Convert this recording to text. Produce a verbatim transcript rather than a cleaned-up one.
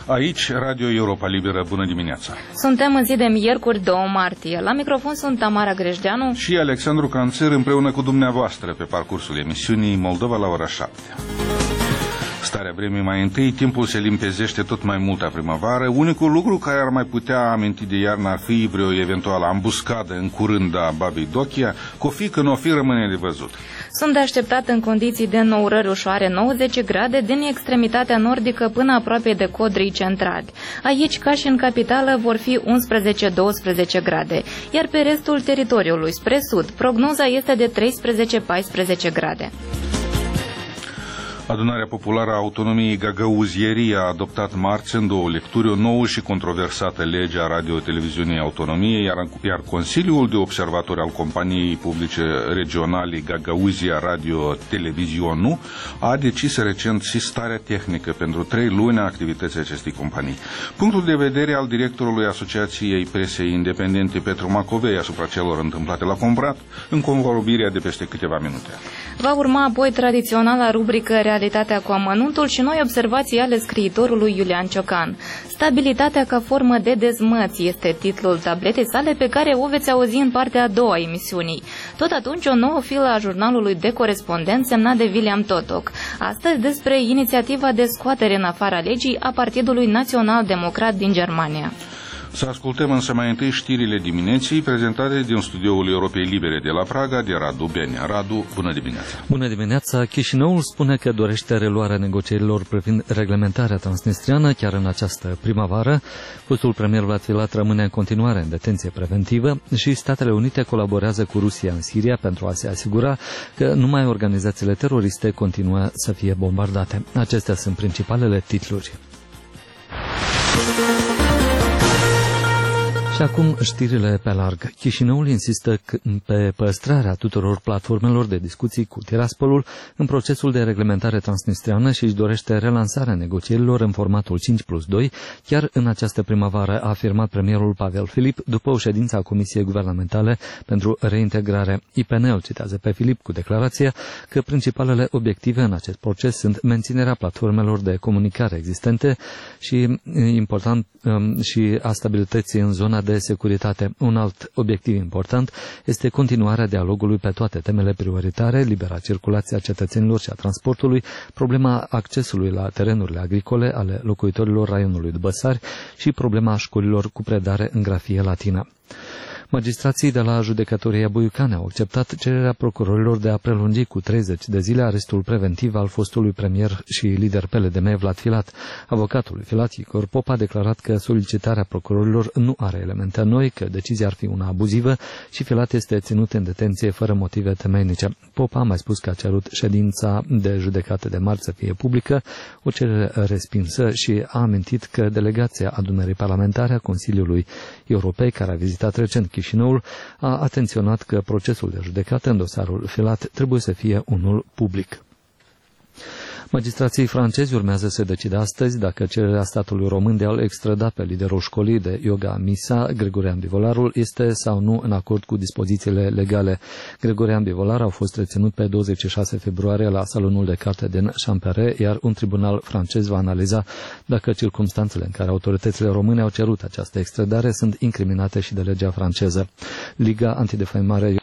Aici, Radio Europa Liberă, bună dimineața! Suntem în zi de miercuri, doi martie. La microfon sunt Tamara Grejdeanu și Alexandru Canțer, împreună cu dumneavoastră pe parcursul emisiunii Moldova la ora șapte. Starea vremii mai întâi, timpul se limpezește tot mai mult a primăvară. Unicul lucru care ar mai putea aminti de iarnă ar fi vreo eventuală ambuscadă în curând a babei Dochia, că o fi că n-o fi rămâne de văzut. Sunt de așteptat în condiții de înnourări ușoare nouăzeci grade din extremitatea nordică până aproape de codrii centrali. Aici, ca și în capitală, vor fi unsprezece douăsprezece grade, iar pe restul teritoriului, spre sud, prognoza este de treisprezece paisprezece grade. Adunarea Populară a Autonomiei Gagauzierii a adoptat marți în două lecturi o nouă și controversată lege a Radio-Televiziunii Autonomiei, iar, iar Consiliul de Observatori al Companiei Publice Regionale Gagauzia Radio-Televizionu a decis recent sistarea tehnică pentru trei luni a activității acestei companii. Punctul de vedere al directorului Asociației Presei Independente Petru Macovei asupra celor întâmplate la Comprat, în convorbirea de peste câteva minute. Va urma apoi tradiționala rubrică Realitatea cu amănuntul și noi observații ale scriitorului Iulian Ciocan. Stabilitatea ca formă de dezmăț este titlul tabletei sale pe care o veți auzi în partea a doua a emisiunii. Tot atunci o nouă filă a jurnalului de corespondent semnat de William Totok. Astăzi despre inițiativa de scoatere în afara legii a Partidului Național Democrat din Germania. Să ascultăm însă mai întâi știrile dimineții prezentate din studioul Europei Libere de la Praga de Radu Benea. Radu, bună dimineața! Bună dimineața! Chișinăul spune că dorește reluarea negocierilor privind reglementarea transnistriană chiar în această primăvară. Fostul premier Vlad Filat rămâne în continuare în detenție preventivă și Statele Unite colaborează cu Rusia în Siria pentru a se asigura că numai organizațiile teroriste continuă să fie bombardate. Acestea sunt principalele titluri. Și acum știrile pe larg. Chișinăul insistă pe păstrarea tuturor platformelor de discuții cu Tiraspolul în procesul de reglementare transnistriană și își dorește relansarea negocierilor în formatul cinci plus doi, chiar în această primăvară, a afirmat premierul Pavel Filip după o ședință a Comisiei Guvernamentale pentru Reintegrare. I P N-ul citează pe Filip cu declarația că principalele obiective în acest proces sunt menținerea platformelor de comunicare existente și, important, și a stabilității în zona de securitate. Un alt obiectiv important este continuarea dialogului pe toate temele prioritare, libera circulație a cetățenilor și a transportului, problema accesului la terenurile agricole ale locuitorilor raionului Băsari și problema școlilor cu predare în grafie latină. Magistrații de la judecătoria Buiucane au acceptat cererea procurorilor de a prelungi cu treizeci de zile arestul preventiv al fostului premier și lider P L D M Vlad Filat. Avocatul Filat, Igor Pop, a declarat că solicitarea procurorilor nu are elemente noi, că decizia ar fi una abuzivă și Filat este ținut în detenție fără motive temeinice. Pop a mai spus că a cerut ședința de judecată de marți să fie publică, o cerere respinsă, și a amintit că delegația adunării parlamentare a Consiliului Europei, care a vizitat recent Chișinăul, a atenționat că procesul de judecată în dosarul Filat trebuie să fie unul public. Magistrații francezi urmează să decidă astăzi dacă cererea statului român de a-l extrada pe liderul școlii de yoga Misa, Gregorian Bivolarul, este sau nu în acord cu dispozițiile legale. Gregorian Bivolar a fost reținut pe douăzeci și șase februarie la salonul de carte din Champere, iar un tribunal francez va analiza dacă circumstanțele în care autoritățile române au cerut această extradare sunt incriminate și de legea franceză. Liga Antidefăimare